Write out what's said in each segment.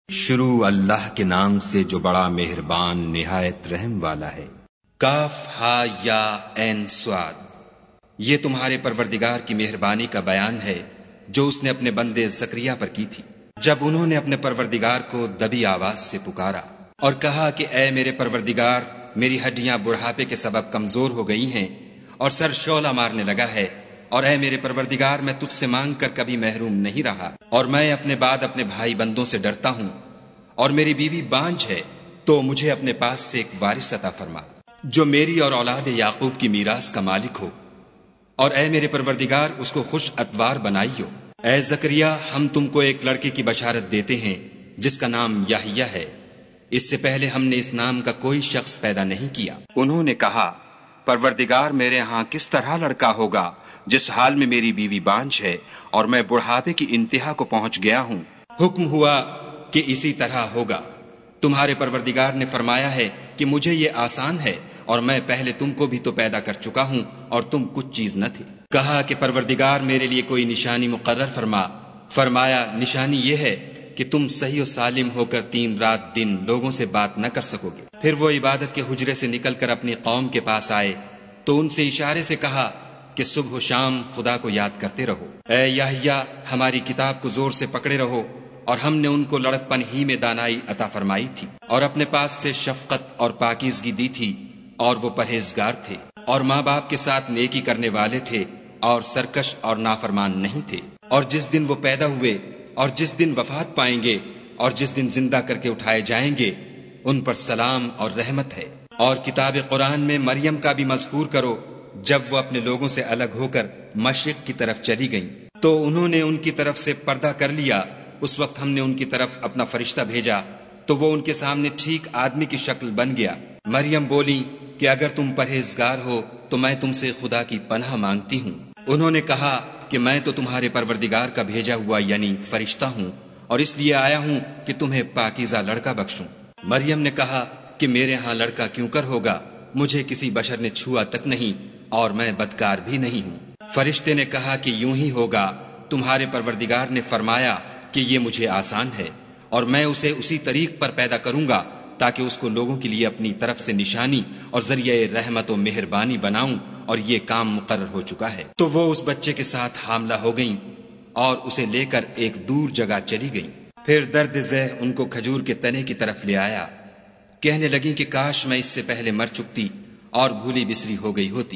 شروع اللہ کے نام سے جو بڑا مہربان نہایت رحم والا ہے۔ کاف ہا یا عین صاد، یہ تمہارے پروردگار کی مہربانی کا بیان ہے جو اس نے اپنے بندے زکریا پر کی تھی، جب انہوں نے اپنے پروردگار کو دبی آواز سے پکارا اور کہا کہ اے میرے پروردگار، میری ہڈیاں بڑھاپے کے سبب کمزور ہو گئی ہیں اور سر شعلہ مارنے لگا ہے، اور اے میرے پروردگار، میں تجھ سے مانگ کر کبھی محروم نہیں رہا، اور میں اپنے بعد اپنے بھائی بندوں سے ڈرتا ہوں، اور میری بیوی بانجھ ہے، تو مجھے اپنے پاس سے ایک وارث عطا فرما جو میری اور اولاد یعقوب کی میراث کا مالک ہو، اور اے میرے پروردگار اس کو خوش اتوار بنائیو۔ اے زکریا، ہم تم کو ایک لڑکے کی بشارت دیتے ہیں جس کا نام یحییٰ ہے، اس سے پہلے ہم نے اس نام کا کوئی شخص پیدا نہیں کیا۔ انہوں نے کہا، پروردگار، میرے ہاں کس طرح لڑکا ہوگا جس حال میں میری بیوی بانجھ ہے اور میں بڑھاپے کی انتہا کو پہنچ گیا ہوں؟ حکم ہوا کہ اسی طرح ہوگا۔ تمہارے پروردگار نے فرمایا ہے کہ مجھے یہ آسان ہے، اور میں پہلے تم کو بھی تو پیدا کر چکا ہوں اور تم کچھ چیز نہ تھے۔ کہا کہ پروردگار میرے لیے کوئی نشانی مقرر فرما۔ فرمایا، نشانی یہ ہے کہ تم صحیح و سالم ہو کر 3 رات دن لوگوں سے بات نہ کر سکو گے۔ پھر وہ عبادت کے حجرے سے نکل کر اپنی قوم کے پاس آئے تو ان سے اشارے سے کہا کہ صبح و شام خدا کو یاد کرتے رہو۔ اے یحییٰ، ہماری کتاب کو زور سے پکڑے رہو، اور ہم نے ان کو لڑکپن ہی میں دانائی عطا فرمائی تھی، اور اپنے پاس سے شفقت اور پاکیزگی دی تھی، اور وہ پرہیزگار تھے، اور ماں باپ کے ساتھ نیکی کرنے والے تھے، اور سرکش اور نافرمان نہیں تھے۔ اور جس دن وہ پیدا ہوئے، اور جس دن وفات پائیں گے، اور جس دن زندہ کر کے اٹھائے جائیں گے، ان پر سلام اور رحمت ہے۔ اور کتاب قرآن میں مریم کا بھی مذکور کرو، جب وہ اپنے لوگوں سے الگ ہو کر مشرق کی طرف چلی گئیں تو انہوں نے ان کی طرف سے پردہ کر لیا۔ اس وقت ہم نے ان کی طرف اپنا فرشتہ بھیجا تو وہ ان کے سامنے ٹھیک آدمی کی شکل بن گیا۔ مریم بولی کہ اگر تم پرہیزگار ہو تو میں تم سے خدا کی پناہ مانگتی ہوں۔ انہوں نے کہا کہ میں تو تمہارے پروردگار کا بھیجا ہوا یعنی فرشتہ ہوں، اور اس لیے آیا ہوں کہ تمہیں پاکیزہ لڑکا بخشوں۔ مریم نے کہا کہ میرے ہاں لڑکا کیوں کر ہوگا، مجھے کسی بشر نے چھوا تک نہیں، اور میں بدکار بھی نہیں ہوں۔ فرشتے نے کہا کہ یوں ہی ہوگا، تمہارے پروردگار نے فرمایا کہ یہ مجھے آسان ہے، اور میں اسے اسی طریق پر پیدا کروں گا تاکہ اس کو لوگوں کے لیے اپنی طرف سے نشانی اور ذریعہ رحمت و مہربانی بناؤں، اور یہ کام مقرر ہو چکا ہے۔ تو وہ اس بچے کے ساتھ حاملہ ہو گئیں اور اسے لے کر ایک دور جگہ چلی گئیں۔ پھر درد ذہ ان کو کھجور کے تنے کی طرف لے آیا، کہنے لگیں کہ کاش میں اس سے پہلے مر چکتی اور بھولی بسری ہو گئی ہوتی۔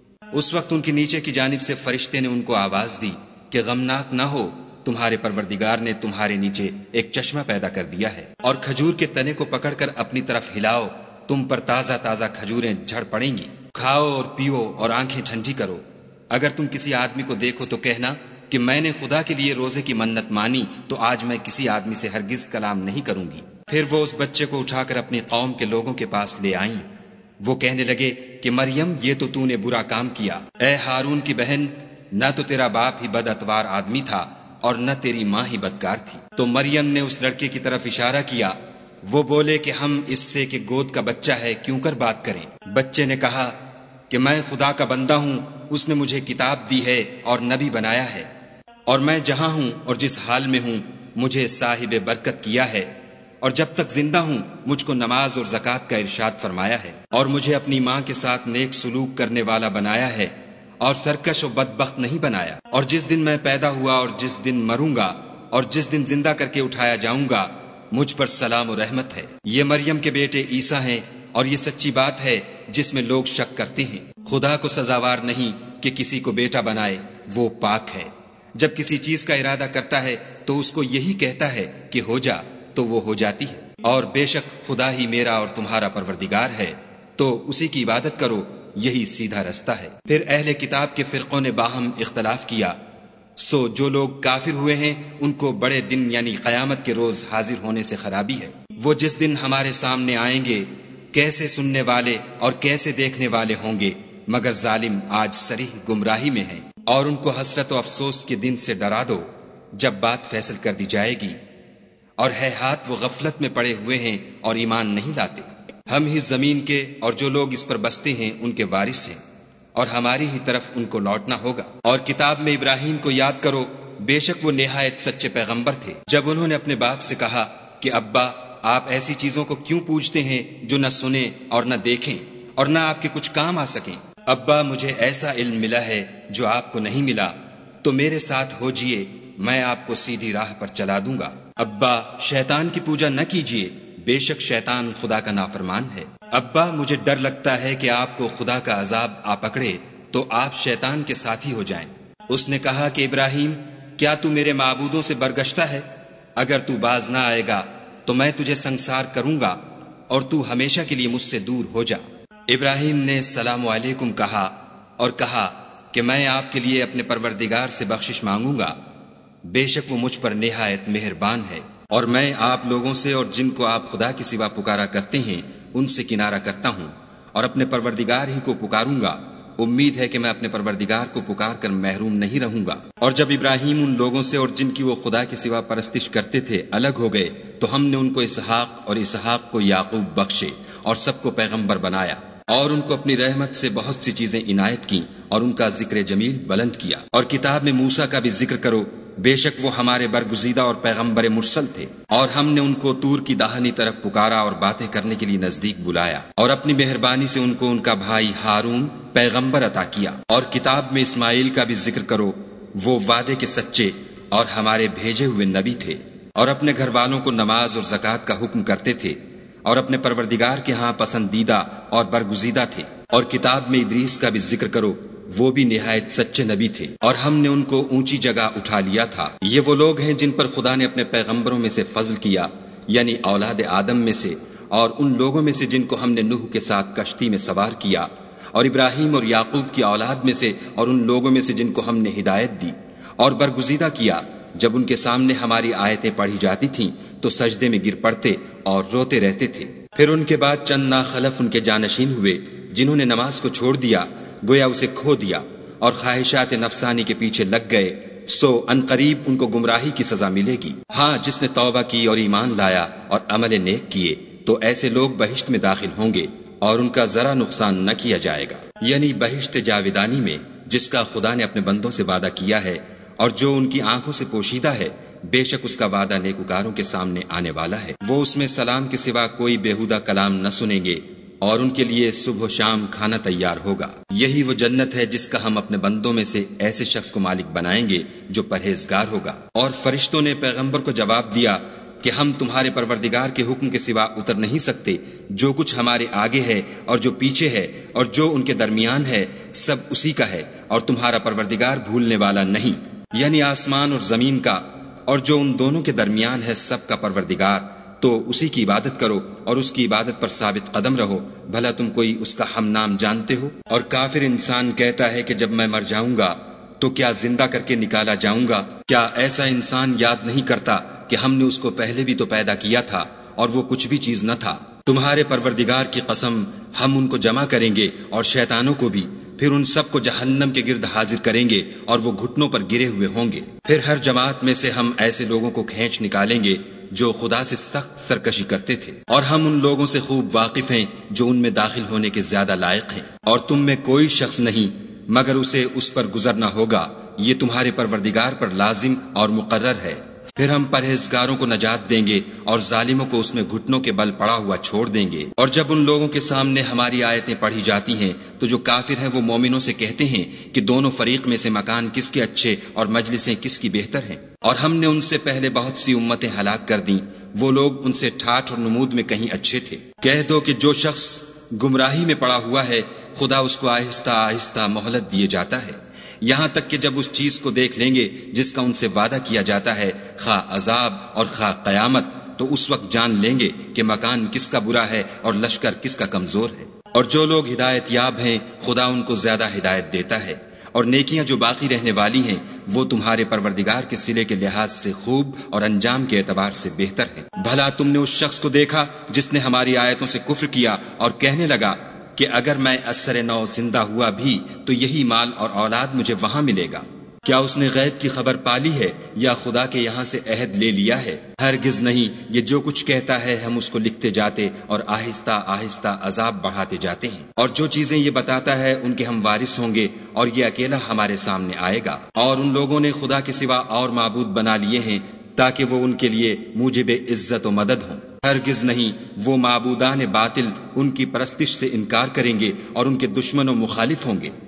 اس وقت ان کے نیچے کی جانب سے فرشتے نے ان کو آواز دی کہ غمناک نہ ہو، تمہارے پروردگار نے تمہارے نیچے ایک چشمہ پیدا کر دیا ہے، اور کھجور کے تنے کو پکڑ کر اپنی طرف ہلاؤ، تم پر تازہ تازہ کھجوریں جھڑ پڑیں گی، کھاؤ اور پیو اور آنکھیں ٹھنڈی کرو۔ اگر تم کسی آدمی کو دیکھو تو کہنا کہ میں نے خدا کے لیے روزے کی منت مانی، تو آج میں کسی آدمی سے ہرگز کلام نہیں کروں گی۔ پھر وہ اس بچے کو اٹھا کر اپنی قوم کے لوگوں کے پاس لے آئیں۔ وہ کہنے لگے کہ مریم، یہ تو نے برا کام کیا۔ اے ہارون کی بہن، نہ تو تیرا باپ ہی بد اتوار آدمی تھا اور نہ تیری ماں ہی بدکار تھی۔ تو مریم نے اس لڑکے کی طرف اشارہ کیا۔ وہ بولے کہ ہم اس سے کہ گود کا بچہ ہے کیوں کر بات کریں۔ بچے نے کہا کہ میں خدا کا بندہ ہوں، اس نے مجھے کتاب دی ہے اور نبی بنایا ہے، اور میں جہاں ہوں اور جس حال میں ہوں مجھے صاحب برکت کیا ہے، اور جب تک زندہ ہوں مجھ کو نماز اور زکوٰۃ کا ارشاد فرمایا ہے، اور مجھے اپنی ماں کے ساتھ نیک سلوک کرنے والا بنایا ہے، اور سرکش و بدبخت نہیں بنایا۔ اور جس دن میں پیدا ہوا اور جس دن مروں گا اور جس دن زندہ کر کے اٹھایا جاؤں گا، مجھ پر سلام و رحمت ہے۔ یہ مریم کے بیٹے عیسیٰ ہیں، اور یہ سچی بات ہے جس میں لوگ شک کرتے ہیں۔ خدا کو سزاوار نہیں کہ کسی کو بیٹا بنائے، وہ پاک ہے۔ جب کسی چیز کا ارادہ کرتا ہے تو اس کو یہی کہتا ہے کہ ہو جا، تو وہ ہو جاتی ہے۔ اور بے شک خدا ہی میرا اور تمہارا پروردگار ہے، تو اسی کی عبادت کرو، یہی سیدھا رستہ ہے۔ پھر اہل کتاب کے فرقوں نے باہم اختلاف کیا، سو جو لوگ کافر ہوئے ہیں ان کو بڑے دن یعنی قیامت کے روز حاضر ہونے سے خرابی ہے۔ وہ جس دن ہمارے سامنے آئیں گے کیسے سننے والے اور کیسے دیکھنے والے ہوں گے، مگر ظالم آج صریح گمراہی میں ہیں۔ اور ان کو حسرت و افسوس کے دن سے ڈرا دو جب بات فیصل کر دی جائے گی، اور ہے ہاتھ وہ غفلت میں پڑے ہوئے ہیں اور ایمان نہیں لاتے۔ ہم ہی زمین کے اور جو لوگ اس پر بستے ہیں ان کے وارث ہیں، اور ہماری ہی طرف ان کو لوٹنا ہوگا۔ اور کتاب میں ابراہیم کو یاد کرو، بے شک وہ نہایت سچے پیغمبر تھے۔ جب انہوں نے اپنے باپ سے کہا کہ ابا آپ ایسی چیزوں کو کیوں پوجتے ہیں جو نہ سنیں اور نہ دیکھیں اور نہ آپ کے کچھ کام آ سکیں؟ ابا مجھے ایسا علم ملا ہے جو آپ کو نہیں ملا، تو میرے ساتھ ہو جئے، میں آپ کو سیدھی راہ پر چلا دوں گا۔ ابا شیطان کی پوجا نہ کیجیے، بے شک شیطان خدا کا نافرمان ہے۔ ابا مجھے ڈر لگتا ہے کہ آپ کو خدا کا عذاب آ پکڑے تو آپ شیطان کے ساتھی ہو جائیں۔ اس نے کہا کہ ابراہیم، کیا تو میرے معبودوں سے برگشتہ ہے؟ اگر تو باز نہ آئے گا تو میں تجھے سنسار کروں گا اور تو ہمیشہ کے لیے مجھ سے دور ہو جا۔ ابراہیم نے السلام علیکم کہا اور کہا کہ میں آپ کے لیے اپنے پروردگار سے بخشش مانگوں گا، بے شک وہ مجھ پر نہایت مہربان ہے، اور میں آپ لوگوں سے اور جن کو آپ خدا کے سوا پکارا کرتے ہیں ان سے کنارہ کرتا ہوں اور اپنے پروردگار ہی کو پکاروں گا۔ امید ہے کہ میں اپنے پروردگار کو پکار کر محروم نہیں رہوں گا۔ اور جب ابراہیم ان لوگوں سے اور جن کی وہ خدا کے سوا پرستش کرتے تھے الگ ہو گئے تو ہم نے ان کو اسحاق اور اسحاق کو یعقوب بخشے اور سب کو پیغمبر بنایا، اور ان کو اپنی رحمت سے بہت سی چیزیں عنایت کی اور ان کا ذکر جمیل بلند کیا۔ اور کتاب میں موسیٰ کا بھی ذکر کرو، بے شک وہ ہمارے برگزیدہ اور پیغمبر مرسل تھے، اور ہم نے ان کو طور کی داہنی طرف پکارا اور باتیں کرنے کے لیے نزدیک بلایا، اور اپنی مہربانی سے ان کو ان کا بھائی ہارون پیغمبر عطا کیا۔ اور کتاب میں اسماعیل کا بھی ذکر کرو، وہ وعدے کے سچے اور ہمارے بھیجے ہوئے نبی تھے، اور اپنے گھر والوں کو نماز اور زکوٰۃ کا حکم کرتے تھے، اور اپنے پروردگار کے ہاں پسندیدہ اور برگزیدہ تھے۔ اور کتاب میں ادریس کا بھی ذکر کرو، وہ بھی نہایت سچے نبی تھے، اور ہم نے ان کو اونچی جگہ اٹھا لیا تھا۔ یہ وہ لوگ ہیں جن پر خدا نے اپنے پیغمبروں میں سے فضل کیا، یعنی اولاد آدم میں سے، اور ان لوگوں میں سے جن کو ہم نے نوح کے ساتھ کشتی میں سوار کیا، اور ابراہیم اور یعقوب کی اولاد میں سے، اور ان لوگوں میں سے جن کو ہم نے ہدایت دی اور برگزیدہ کیا۔ جب ان کے سامنے ہماری آیتیں پڑھی جاتی تھیں تو سجدے میں گر پڑتے اور روتے رہتے تھے۔ پھر ان کے بعد چند ناخلف ان کے جانشین ہوئے جنہوں نے نماز کو چھوڑ دیا، گویا اسے کھو دیا، اور خواہشات نفسانی کے پیچھے لگ گئے، سو عنقریب ان کو گمراہی کی سزا ملے گی۔ ہاں، جس نے توبہ کی اور ایمان لایا اور عمل نیک کیے تو ایسے لوگ بہشت میں داخل ہوں گے اور ان کا ذرا نقصان نہ کیا جائے گا، یعنی بہشت جاودانی میں جس کا خدا نے اپنے بندوں سے وعدہ کیا ہے اور جو ان کی آنکھوں سے پوشیدہ ہے، بے شک اس کا وعدہ نیکوکاروں کے سامنے آنے والا ہے۔ وہ اس میں سلام کے سوا کوئی بیہودہ کلام نہ سنیں گے، اور ان کے لیے صبح و شام کھانا تیار ہوگا۔ یہی وہ جنت ہے جس کا ہم اپنے بندوں میں سے ایسے شخص کو مالک بنائیں گے جو پرہیزگار ہوگا۔ اور فرشتوں نے پیغمبر کو جواب دیا کہ ہم تمہارے پروردگار کے حکم کے سوا اتر نہیں سکتے، جو کچھ ہمارے آگے ہے اور جو پیچھے ہے اور جو ان کے درمیان ہے سب اسی کا ہے، اور تمہارا پروردگار بھولنے والا نہیں، یعنی آسمان اور زمین کا اور جو ان دونوں کے درمیان ہے سب کا پروردگار۔ تو اسی کی عبادت کرو اور اس کی عبادت پر ثابت قدم رہو، بھلا تم کوئی اس کا ہم نام جانتے ہو؟ اور کافر انسان کہتا ہے کہ جب میں مر جاؤں گا تو کیا زندہ کر کے نکالا جاؤں گا؟ کیا ایسا انسان یاد نہیں کرتا کہ ہم نے اس کو پہلے بھی تو پیدا کیا تھا اور وہ کچھ بھی چیز نہ تھا؟ تمہارے پروردگار کی قسم، ہم ان کو جمع کریں گے اور شیطانوں کو بھی، پھر ان سب کو جہنم کے گرد حاضر کریں گے اور وہ گھٹنوں پر گرے ہوئے ہوں گے۔ پھر ہر جماعت میں سے ہم ایسے لوگوں کو کھینچ نکالیں گے جو خدا سے سخت سرکشی کرتے تھے، اور ہم ان لوگوں سے خوب واقف ہیں جو ان میں داخل ہونے کے زیادہ لائق ہیں، اور تم میں کوئی شخص نہیں مگر اسے اس پر گزرنا ہوگا، یہ تمہارے پروردگار پر لازم اور مقرر ہے۔ پھر ہم پرہیزگاروں کو نجات دیں گے اور ظالموں کو اس میں گھٹنوں کے بل پڑا ہوا چھوڑ دیں گے۔ اور جب ان لوگوں کے سامنے ہماری آیتیں پڑھی جاتی ہیں تو جو کافر ہیں وہ مومنوں سے کہتے ہیں کہ دونوں فریق میں سے مکان کس کے اچھے اور مجلسیں کس کی بہتر ہیں، اور ہم نے ان سے پہلے بہت سی امتیں ہلاک کر دیں، وہ لوگ ان سے ٹھاٹھ اور نمود میں کہیں اچھے تھے۔ کہہ دو کہ جو شخص گمراہی میں پڑا ہوا ہے خدا اس کو آہستہ آہستہ مہلت دیے جاتا ہے، یہاں تک کہ جب اس چیز کو دیکھ لیں گے جس کا ان سے وعدہ کیا جاتا ہے، خواہ عذاب اور خواہ قیامت، تو اس وقت جان لیں گے کہ مکان کس کا برا ہے اور لشکر کس کا کمزور ہے۔ اور جو لوگ ہدایت یاب ہیں خدا ان کو زیادہ ہدایت دیتا ہے، اور نیکیاں جو باقی رہنے والی ہیں وہ تمہارے پروردگار کے صلے کے لحاظ سے خوب اور انجام کے اعتبار سے بہتر ہیں۔ بھلا تم نے اس شخص کو دیکھا جس نے ہماری آیتوں سے کفر کیا اور کہنے لگا کہ اگر میں اثر نو زندہ ہوا بھی تو یہی مال اور اولاد مجھے وہاں ملے گا؟ کیا اس نے غیب کی خبر پالی ہے یا خدا کے یہاں سے عہد لے لیا ہے؟ ہرگز نہیں، یہ جو کچھ کہتا ہے ہم اس کو لکھتے جاتے اور آہستہ آہستہ عذاب بڑھاتے جاتے ہیں، اور جو چیزیں یہ بتاتا ہے ان کے ہم وارث ہوں گے، اور یہ اکیلا ہمارے سامنے آئے گا۔ اور ان لوگوں نے خدا کے سوا اور معبود بنا لیے ہیں تاکہ وہ ان کے لیے موجب عزت و مدد ہوں۔ ہرگز نہیں، وہ معبودان باطل ان کی پرستش سے انکار کریں گے اور ان کے دشمن و مخالف ہوں گے۔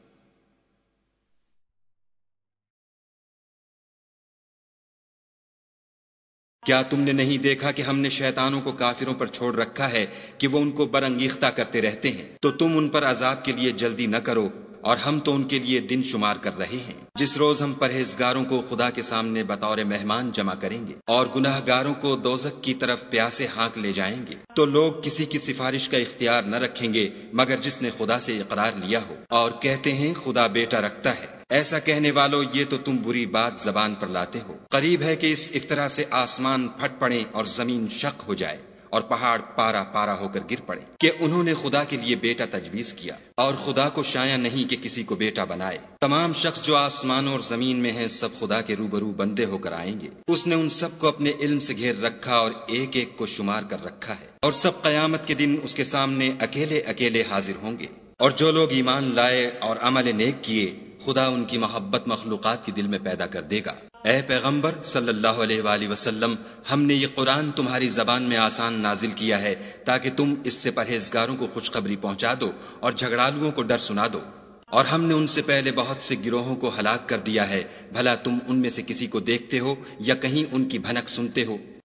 کیا تم نے نہیں دیکھا کہ ہم نے شیطانوں کو کافروں پر چھوڑ رکھا ہے کہ وہ ان کو برانگیختہ کرتے رہتے ہیں؟ تو تم ان پر عذاب کے لیے جلدی نہ کرو، اور ہم تو ان کے لیے دن شمار کر رہے ہیں، جس روز ہم پرہیزگاروں کو خدا کے سامنے بطور مہمان جمع کریں گے اور گناہ گاروں کو دوزخ کی طرف پیاسے ہانک لے جائیں گے۔ تو لوگ کسی کی سفارش کا اختیار نہ رکھیں گے مگر جس نے خدا سے اقرار لیا ہو، اور کہتے ہیں خدا بیٹا رکھتا ہے۔ ایسا کہنے والو، یہ تو تم بری بات زبان پر لاتے ہو۔ قریب ہے کہ اس افطرا سے آسمان پھٹ پڑیں اور زمین شق ہو جائے اور پہاڑ پارا پارا ہو کر گر پڑے کہ انہوں نے خدا کے لیے بیٹا تجویز کیا، اور خدا کو شایع نہیں کہ کسی کو بیٹا بنائے۔ تمام شخص جو آسمانوں اور زمین میں ہیں سب خدا کے روبرو بندے ہو کر آئیں گے۔ اس نے ان سب کو اپنے علم سے گھیر رکھا اور ایک ایک کو شمار کر رکھا ہے، اور سب قیامت کے دن اس کے سامنے اکیلے اکیلے حاضر ہوں گے۔ اور جو لوگ ایمان لائے اور عمل نیک کیے، خدا ان کی محبت مخلوقات کے دل میں پیدا کر دے گا۔ اے پیغمبر صلی اللہ علیہ وآلہ وسلم، ہم نے یہ قرآن تمہاری زبان میں آسان نازل کیا ہے تاکہ تم اس سے پرہیزگاروں کو خوشخبری پہنچا دو اور جھگڑالوؤں کو ڈر سنا دو۔ اور ہم نے ان سے پہلے بہت سے گروہوں کو ہلاک کر دیا ہے، بھلا تم ان میں سے کسی کو دیکھتے ہو یا کہیں ان کی بھنک سنتے ہو؟